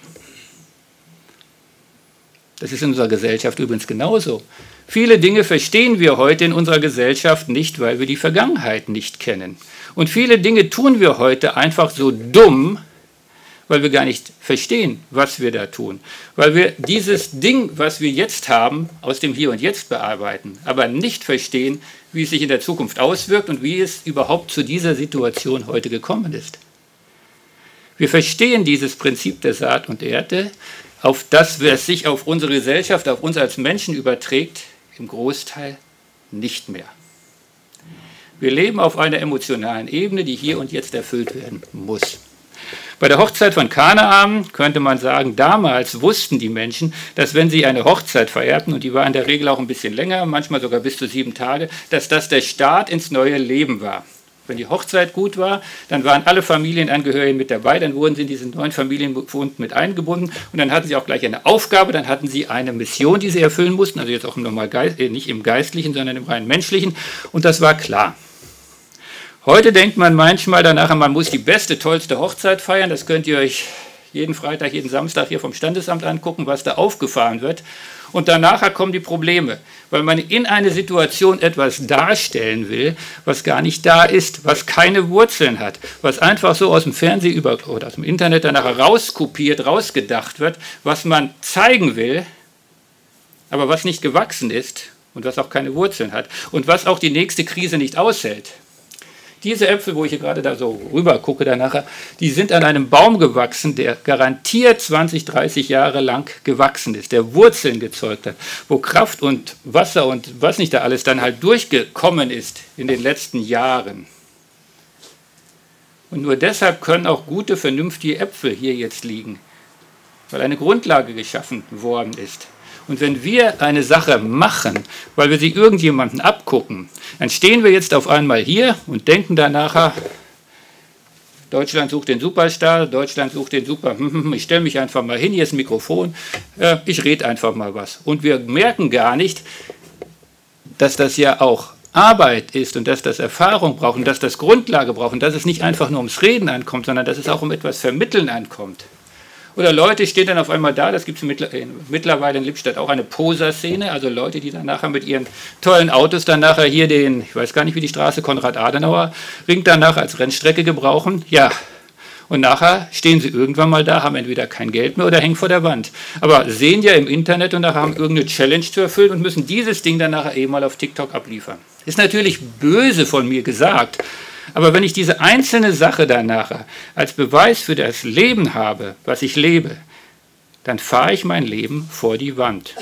Das ist in unserer Gesellschaft übrigens genauso. Viele Dinge verstehen wir heute in unserer Gesellschaft nicht, weil wir die Vergangenheit nicht kennen. Und viele Dinge tun wir heute einfach so dumm, weil wir gar nicht verstehen, was wir da tun. Weil wir dieses Ding, was wir jetzt haben, aus dem Hier und Jetzt bearbeiten, aber nicht verstehen, wie es sich in der Zukunft auswirkt und wie es überhaupt zu dieser Situation heute gekommen ist. Wir verstehen dieses Prinzip der Saat und Ernte, auf das es sich auf unsere Gesellschaft, auf uns als Menschen überträgt, im Großteil nicht mehr. Wir leben auf einer emotionalen Ebene, die hier und jetzt erfüllt werden muss. Bei der Hochzeit von Kanaan könnte man sagen, damals wussten die Menschen, dass wenn sie eine Hochzeit verehrten, und die war in der Regel auch ein bisschen länger, manchmal sogar bis zu sieben Tage, dass das der Start ins neue Leben war. Wenn die Hochzeit gut war, dann waren alle Familienangehörigen mit dabei, dann wurden sie in diesen neuen Familienbund mit eingebunden und dann hatten sie auch gleich eine Aufgabe, dann hatten sie eine Mission, die sie erfüllen mussten, also jetzt auch im normal Geist, nicht im Geistlichen, sondern im rein Menschlichen, und das war klar. Heute denkt man manchmal danach, man muss die beste, tollste Hochzeit feiern, das könnt ihr euch jeden Freitag, jeden Samstag hier vom Standesamt angucken, was da aufgefahren wird. Und danach kommen die Probleme, weil man in eine Situation etwas darstellen will, was gar nicht da ist, was keine Wurzeln hat, was einfach so aus dem Fernsehen über, oder aus dem Internet danach rauskopiert, rausgedacht wird, was man zeigen will, aber was nicht gewachsen ist und was auch keine Wurzeln hat und was auch die nächste Krise nicht aushält. Diese Äpfel, wo ich hier gerade da so rüber gucke, danach, die sind an einem Baum gewachsen, der garantiert zwanzig, dreißig Jahre lang gewachsen ist, der Wurzeln gezeugt hat, wo Kraft und Wasser und was nicht da alles dann halt durchgekommen ist in den letzten Jahren. Und nur deshalb können auch gute, vernünftige Äpfel hier jetzt liegen, weil eine Grundlage geschaffen worden ist. Und wenn wir eine Sache machen, weil wir sie irgendjemandem abgucken, dann stehen wir jetzt auf einmal hier und denken dann nachher, Deutschland sucht den Superstar, Deutschland sucht den Super, ich stelle mich einfach mal hin, hier ist ein Mikrofon, ich rede einfach mal was. Und wir merken gar nicht, dass das ja auch Arbeit ist und dass das Erfahrung braucht und dass das Grundlage braucht und dass es nicht einfach nur ums Reden ankommt, sondern dass es auch um etwas Vermitteln ankommt. Oder Leute stehen dann auf einmal da, das gibt es mittlerweile in Lippstadt auch eine Poser-Szene, also Leute, die dann nachher mit ihren tollen Autos dann nachher hier den, ich weiß gar nicht wie die Straße, Konrad-Adenauer-Ring dann nachher als Rennstrecke gebrauchen. Ja, und nachher stehen sie irgendwann mal da, haben entweder kein Geld mehr oder hängen vor der Wand. Aber sehen ja im Internet und nachher haben irgendeine Challenge zu erfüllen und müssen dieses Ding dann nachher eben mal auf TikTok abliefern. Ist natürlich böse von mir gesagt, aber wenn ich diese einzelne Sache dann nachher als Beweis für das Leben habe, was ich lebe, dann fahre ich mein Leben vor die Wand.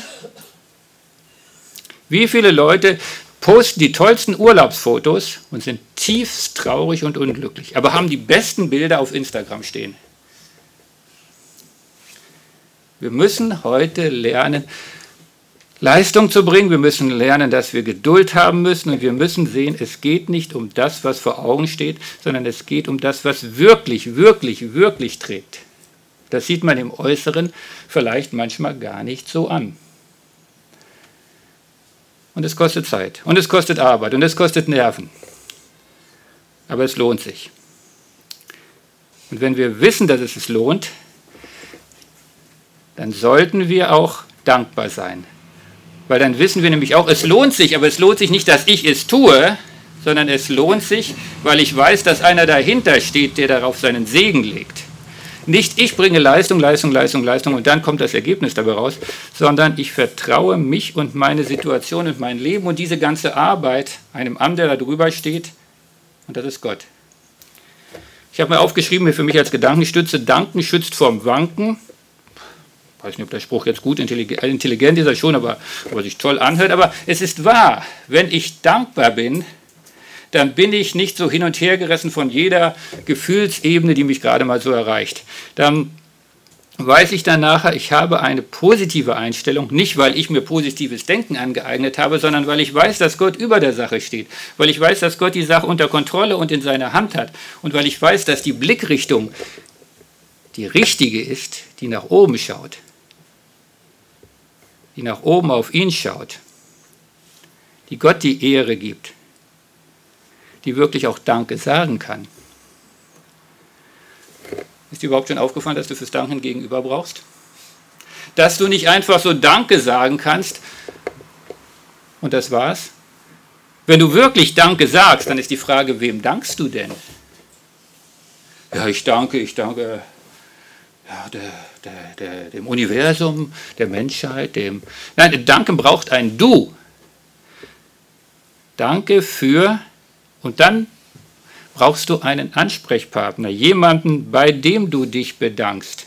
Wie viele Leute posten die tollsten Urlaubsfotos und sind tiefst traurig und unglücklich, aber haben die besten Bilder auf Instagram stehen. Wir müssen heute lernen, Leistung zu bringen, wir müssen lernen, dass wir Geduld haben müssen und wir müssen sehen, es geht nicht um das, was vor Augen steht, sondern es geht um das, was wirklich, wirklich, wirklich trägt. Das sieht man im Äußeren vielleicht manchmal gar nicht so an. Und es kostet Zeit und es kostet Arbeit und es kostet Nerven. Aber es lohnt sich. Und wenn wir wissen, dass es sich lohnt, dann sollten wir auch dankbar sein. Weil dann wissen wir nämlich auch, es lohnt sich, aber es lohnt sich nicht, dass ich es tue, sondern es lohnt sich, weil ich weiß, dass einer dahinter steht, der darauf seinen Segen legt. Nicht ich bringe Leistung, Leistung, Leistung, Leistung und dann kommt das Ergebnis dabei raus, sondern ich vertraue mich und meine Situation und mein Leben und diese ganze Arbeit einem Amt, der da drüber steht, und das ist Gott. Ich habe mir aufgeschrieben, mir für mich als Gedankenstütze, Danken schützt vorm Wanken. Ich weiß nicht, ob der Spruch jetzt gut intelligent, intelligent ist, er schon, aber, aber sich toll anhört. Aber es ist wahr, wenn ich dankbar bin, dann bin ich nicht so hin und her gerissen von jeder Gefühlsebene, die mich gerade mal so erreicht. Dann weiß ich dann nachher, ich habe eine positive Einstellung, nicht weil ich mir positives Denken angeeignet habe, sondern weil ich weiß, dass Gott über der Sache steht, weil ich weiß, dass Gott die Sache unter Kontrolle und in seiner Hand hat und weil ich weiß, dass die Blickrichtung die richtige ist, die nach oben schaut. Die nach oben auf ihn schaut, die Gott die Ehre gibt, die wirklich auch Danke sagen kann. Ist dir überhaupt schon aufgefallen, dass du fürs Danken Gegenüber brauchst? Dass du nicht einfach so Danke sagen kannst und das war's? Wenn du wirklich Danke sagst, dann ist die Frage, wem dankst du denn? Ja, ich danke, ich danke ja, der, der, der, dem Universum, der Menschheit, dem... Nein, Danken braucht ein Du. Danke für... Und dann brauchst du einen Ansprechpartner, jemanden, bei dem du dich bedankst.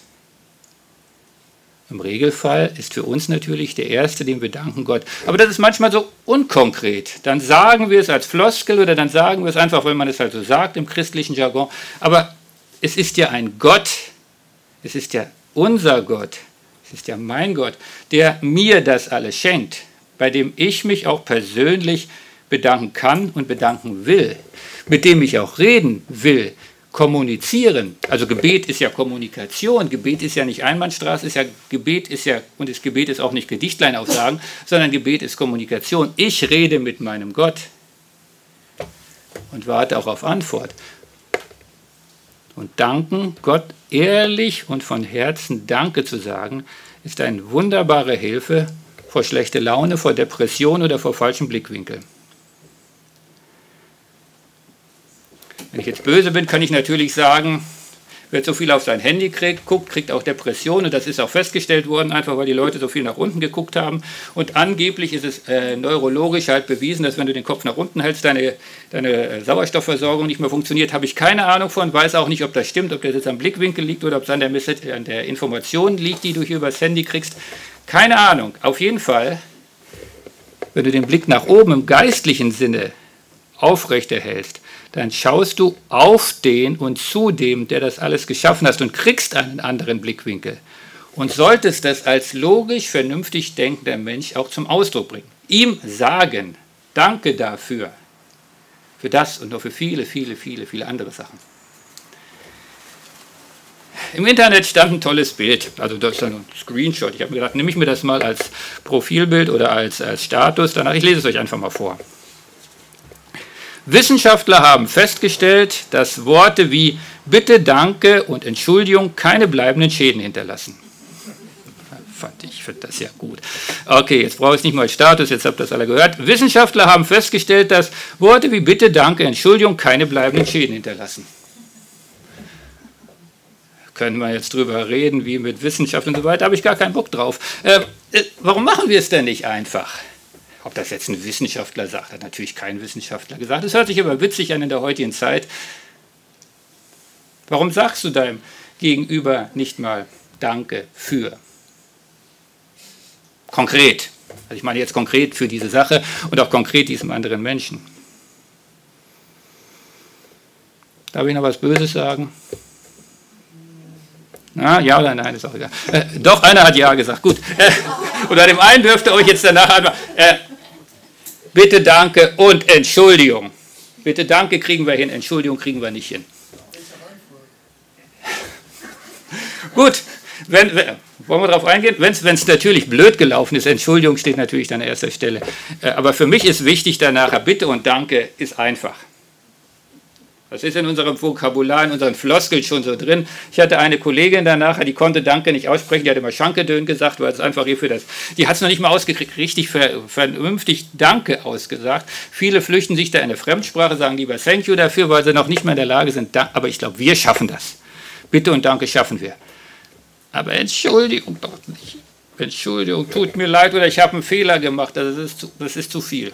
Im Regelfall ist für uns natürlich der Erste, den wir danken, Gott. Aber das ist manchmal so unkonkret. Dann sagen wir es als Floskel oder dann sagen wir es einfach, weil man es halt so sagt im christlichen Jargon. Aber es ist ja ein Gott, es ist ja unser Gott, es ist ja mein Gott, der mir das alles schenkt, bei dem ich mich auch persönlich bedanken kann und bedanken will, mit dem ich auch reden will, kommunizieren. Also Gebet ist ja Kommunikation, Gebet ist ja nicht Einbahnstraße, ist ja, Gebet ist ja, und das Gebet ist auch nicht Gedichtlein aufsagen, sondern Gebet ist Kommunikation. Ich rede mit meinem Gott und warte auch auf Antwort. Und danken, Gott ehrlich und von Herzen Danke zu sagen, ist eine wunderbare Hilfe vor schlechter Laune, vor Depression oder vor falschem Blickwinkel. Wenn ich jetzt böse bin, kann ich natürlich sagen, wer so viel auf sein Handy kriegt, guckt, kriegt auch Depressionen. Und das ist auch festgestellt worden, einfach weil die Leute so viel nach unten geguckt haben. Und angeblich ist es äh, neurologisch halt bewiesen, dass wenn du den Kopf nach unten hältst, deine, deine Sauerstoffversorgung nicht mehr funktioniert. Habe ich keine Ahnung von, weiß auch nicht, ob das stimmt, ob das jetzt am Blickwinkel liegt oder ob es an der, an der Information liegt, die du hier übers Handy kriegst. Keine Ahnung. Auf jeden Fall, wenn du den Blick nach oben im geistlichen Sinne aufrechterhältst, dann schaust du auf den und zu dem, der das alles geschaffen hat und kriegst einen anderen Blickwinkel und solltest das als logisch, vernünftig denkender Mensch auch zum Ausdruck bringen. Ihm sagen, danke dafür, für das und noch für viele, viele, viele, viele andere Sachen. Im Internet stand ein tolles Bild, also das ist dann ein Screenshot. Ich habe mir gedacht, nehme ich mir das mal als Profilbild oder als, als Status, danach, ich lese es euch einfach mal vor. Wissenschaftler haben festgestellt, dass Worte wie Bitte, Danke und Entschuldigung keine bleibenden Schäden hinterlassen. Ich finde das ja gut. Okay, jetzt brauche ich es nicht mal als Status, jetzt habt ihr das alle gehört. Wissenschaftler haben festgestellt, dass Worte wie Bitte, Danke, Entschuldigung keine bleibenden Schäden hinterlassen. Können wir jetzt drüber reden, wie mit Wissenschaft und so weiter, habe ich gar keinen Bock drauf. Äh, äh, warum machen wir es denn nicht einfach? Ob das jetzt ein Wissenschaftler sagt, hat natürlich kein Wissenschaftler gesagt. Das hört sich aber witzig an in der heutigen Zeit. Warum sagst du deinem Gegenüber nicht mal Danke für? Konkret. Also ich meine jetzt konkret für diese Sache und auch konkret diesem anderen Menschen. Darf ich noch was Böses sagen? Na, ja oder nein, ist auch egal. Äh, doch, einer hat ja gesagt. Gut. Äh, oder dem einen dürft ihr euch jetzt danach einmal... Äh, Bitte, Danke und Entschuldigung. Bitte, Danke kriegen wir hin, Entschuldigung kriegen wir nicht hin. Gut, wenn, wenn, wollen wir darauf eingehen? Wenn es natürlich blöd gelaufen ist, Entschuldigung steht natürlich an erster Stelle. Äh, aber für mich ist wichtig danach, Bitte und Danke ist einfach. Das ist in unserem Vokabular, in unseren Floskeln schon so drin. Ich hatte eine Kollegin danach, die konnte Danke nicht aussprechen, die hat immer Schankedön gesagt, weil es einfach hier für das, die hat es noch nicht mal ausgekriegt, richtig ver, vernünftig Danke ausgesagt. Viele flüchten sich da in eine Fremdsprache, sagen lieber Thank you dafür, weil sie noch nicht mehr in der Lage sind, aber ich glaube, wir schaffen das. Bitte und Danke schaffen wir. Aber Entschuldigung doch nicht. Entschuldigung, tut mir leid oder ich habe einen Fehler gemacht, das ist zu, das ist zu viel.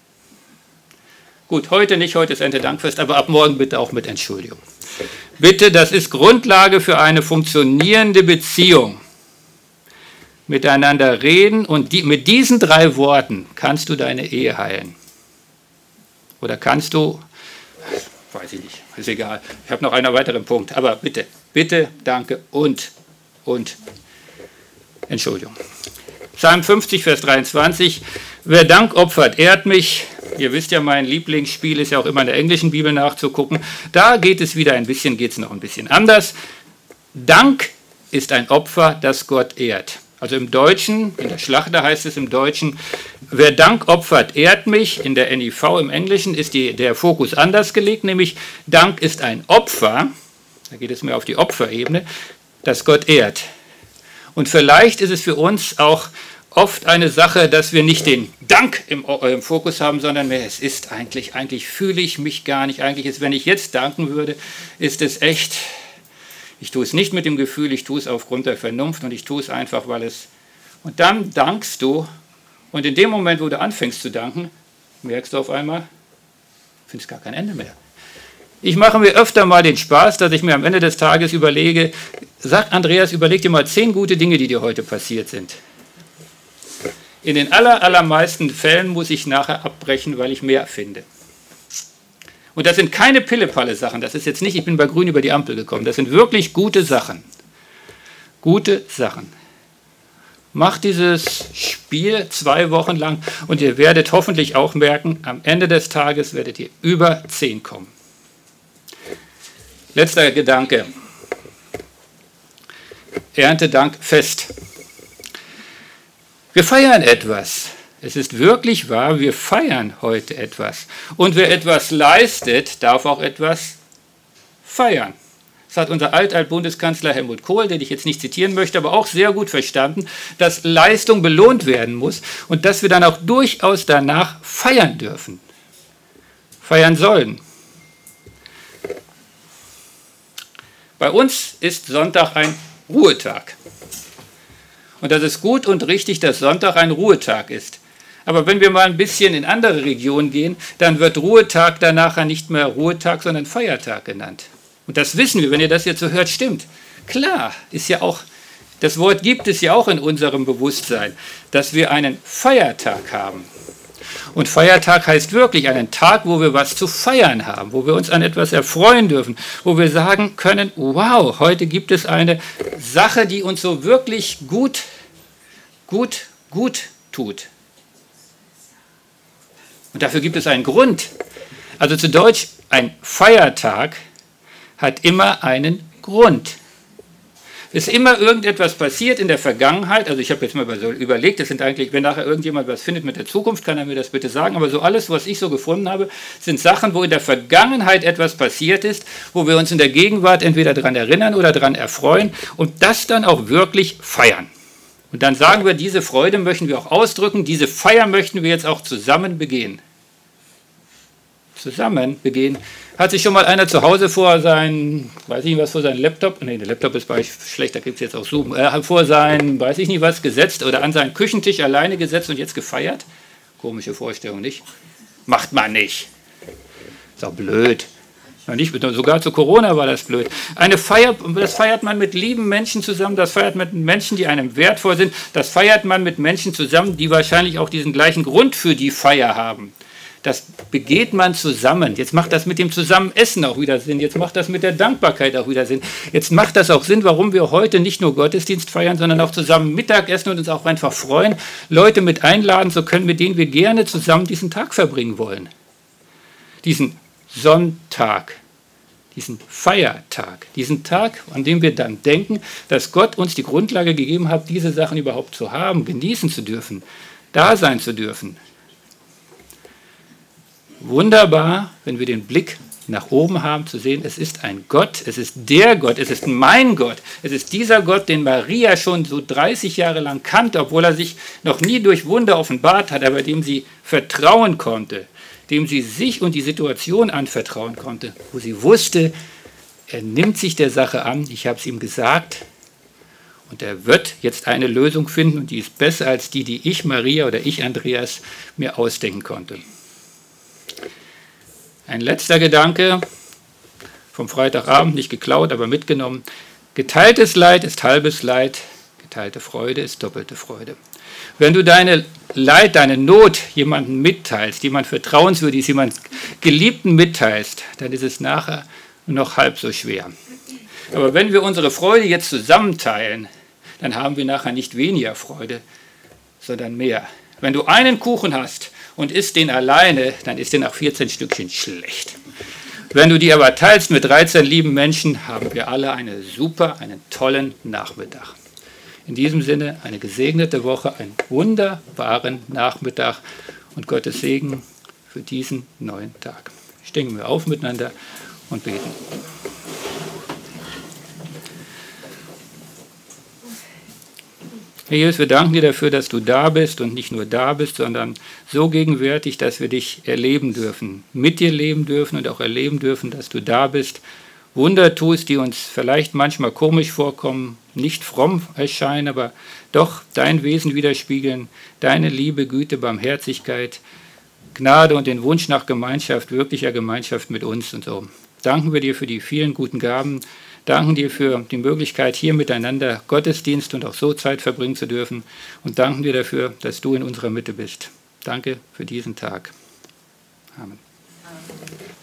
Gut, heute nicht, heute ist Erntedankfest, aber ab morgen bitte auch mit Entschuldigung. Bitte, das ist Grundlage für eine funktionierende Beziehung. Miteinander reden und die, mit diesen drei Worten kannst du deine Ehe heilen. Oder kannst du, weiß ich nicht, ist egal. Ich habe noch einen weiteren Punkt, aber bitte, bitte, Danke und, und Entschuldigung. Psalm fünfzig, Vers dreiundzwanzig, wer Dank opfert, ehrt mich. Ihr wisst ja, mein Lieblingsspiel ist ja auch immer in der englischen Bibel nachzugucken. Da geht es wieder ein bisschen, geht es noch ein bisschen anders. Dank ist ein Opfer, das Gott ehrt. Also im Deutschen, in der Schlachter heißt es im Deutschen, wer Dank opfert, ehrt mich. In der N I V im Englischen ist die, der Fokus anders gelegt, nämlich Dank ist ein Opfer, da geht es mehr auf die Opferebene, das Gott ehrt. Und vielleicht ist es für uns auch oft eine Sache, dass wir nicht den Dank im, äh, im Fokus haben, sondern mehr, es ist eigentlich, eigentlich fühle ich mich gar nicht. Eigentlich ist, wenn ich jetzt danken würde, ist es echt, Ich tue es nicht mit dem Gefühl, ich tue es aufgrund der Vernunft und ich tue es einfach, weil es... Und dann dankst du und in dem Moment, wo du anfängst zu danken, merkst du auf einmal, findest gar kein Ende mehr. Ich mache mir öfter mal den Spaß, dass ich mir am Ende des Tages überlege, sag Andreas, überleg dir mal zehn gute Dinge, die dir heute passiert sind. In den aller, allermeisten Fällen muss ich nachher abbrechen, weil ich mehr finde. Und das sind keine Pille-Palle-Sachen, das ist jetzt nicht, ich bin bei Grün über die Ampel gekommen, das sind wirklich gute Sachen. Gute Sachen. Macht dieses Spiel zwei Wochen lang und ihr werdet hoffentlich auch merken, am Ende des Tages werdet ihr über zehn kommen. Letzter Gedanke. Erntedankfest. Wir feiern etwas. Es ist wirklich wahr, wir feiern heute etwas. Und wer etwas leistet, darf auch etwas feiern. Das hat unser Alt-Alt-Bundeskanzler Helmut Kohl, den ich jetzt nicht zitieren möchte, aber auch sehr gut verstanden, dass Leistung belohnt werden muss und dass wir dann auch durchaus danach feiern dürfen. Feiern sollen. Bei uns ist Sonntag ein Ruhetag. Und das ist gut und richtig, dass Sonntag ein Ruhetag ist. Aber wenn wir mal ein bisschen in andere Regionen gehen, dann wird Ruhetag danach nicht mehr Ruhetag, sondern Feiertag genannt. Und das wissen wir, wenn ihr das jetzt so hört, stimmt. Klar, ist ja auch, das Wort gibt es ja auch in unserem Bewusstsein, dass wir einen Feiertag haben. Und Feiertag heißt wirklich einen Tag, wo wir was zu feiern haben, wo wir uns an etwas erfreuen dürfen, wo wir sagen können, wow, heute gibt es eine Sache, die uns so wirklich gut, gut, gut tut. Und dafür gibt es einen Grund. Also zu Deutsch, ein Feiertag hat immer einen Grund. Ist immer irgendetwas passiert in der Vergangenheit, also ich habe jetzt mal so überlegt, das sind eigentlich, wenn nachher irgendjemand was findet mit der Zukunft, kann er mir das bitte sagen, aber so alles, was ich so gefunden habe, sind Sachen, wo in der Vergangenheit etwas passiert ist, wo wir uns in der Gegenwart entweder daran erinnern oder daran erfreuen und das dann auch wirklich feiern. Und dann sagen wir, diese Freude möchten wir auch ausdrücken, diese Feier möchten wir jetzt auch zusammen begehen. Zusammen begehen. Hat sich schon mal einer zu Hause vor sein, weiß ich nicht was, vor seinen Laptop, nee, der Laptop ist bei euch schlecht, da gibt es jetzt auch Zoom, äh, vor sein, weiß ich nicht was, gesetzt oder an seinen Küchentisch alleine gesetzt und jetzt gefeiert? Komische Vorstellung, nicht? Macht man nicht. Ist auch blöd. Ja, nicht, sogar zu Corona war das blöd. Eine Feier, das feiert man mit lieben Menschen zusammen, das feiert man mit Menschen, die einem wertvoll sind, das feiert man mit Menschen zusammen, die wahrscheinlich auch diesen gleichen Grund für die Feier haben. Das begeht man zusammen. Jetzt macht das mit dem Zusammenessen auch wieder Sinn. Jetzt macht das mit der Dankbarkeit auch wieder Sinn. Jetzt macht das auch Sinn, warum wir heute nicht nur Gottesdienst feiern, sondern auch zusammen Mittagessen und uns auch einfach freuen, Leute mit einladen zu können, mit denen wir gerne zusammen diesen Tag verbringen wollen. Diesen Sonntag, diesen Feiertag, diesen Tag, an dem wir dann denken, dass Gott uns die Grundlage gegeben hat, diese Sachen überhaupt zu haben, genießen zu dürfen, da sein zu dürfen. Wunderbar, wenn wir den Blick nach oben haben, zu sehen, es ist ein Gott, es ist der Gott, es ist mein Gott, es ist dieser Gott, den Maria schon so dreißig Jahre lang kannte, obwohl er sich noch nie durch Wunder offenbart hat, aber dem sie vertrauen konnte, dem sie sich und die Situation anvertrauen konnte, wo sie wusste, er nimmt sich der Sache an, ich habe es ihm gesagt und er wird jetzt eine Lösung finden und die ist besser als die, die ich, Maria oder ich, Andreas, mir ausdenken konnte. Ein letzter Gedanke, vom Freitagabend, nicht geklaut, aber mitgenommen. Geteiltes Leid ist halbes Leid, geteilte Freude ist doppelte Freude. Wenn du deine Leid, deine Not jemandem mitteilst, jemand vertrauenswürdig ist, jemand Geliebten mitteilst, dann ist es nachher noch halb so schwer. Aber wenn wir unsere Freude jetzt zusammenteilen, dann haben wir nachher nicht weniger Freude, sondern mehr. Wenn du einen Kuchen hast und isst den alleine, dann ist der nach vierzehn Stückchen schlecht. Wenn du die aber teilst mit dreizehn lieben Menschen, haben wir alle eine super, einen tollen Nachmittag. In diesem Sinne eine gesegnete Woche, einen wunderbaren Nachmittag und Gottes Segen für diesen neuen Tag. Stehen wir auf miteinander und beten. Herr Jesus, wir danken dir dafür, dass du da bist und nicht nur da bist, sondern so gegenwärtig, dass wir dich erleben dürfen, mit dir leben dürfen und auch erleben dürfen, dass du da bist Wunder tust, die uns vielleicht manchmal komisch vorkommen, nicht fromm erscheinen, aber doch dein Wesen widerspiegeln, deine Liebe, Güte, Barmherzigkeit, Gnade und den Wunsch nach Gemeinschaft, wirklicher Gemeinschaft mit uns und so. Danken wir dir für die vielen guten Gaben, danken dir für die Möglichkeit, hier miteinander Gottesdienst und auch so Zeit verbringen zu dürfen und danken dir dafür, dass du in unserer Mitte bist. Danke für diesen Tag. Amen.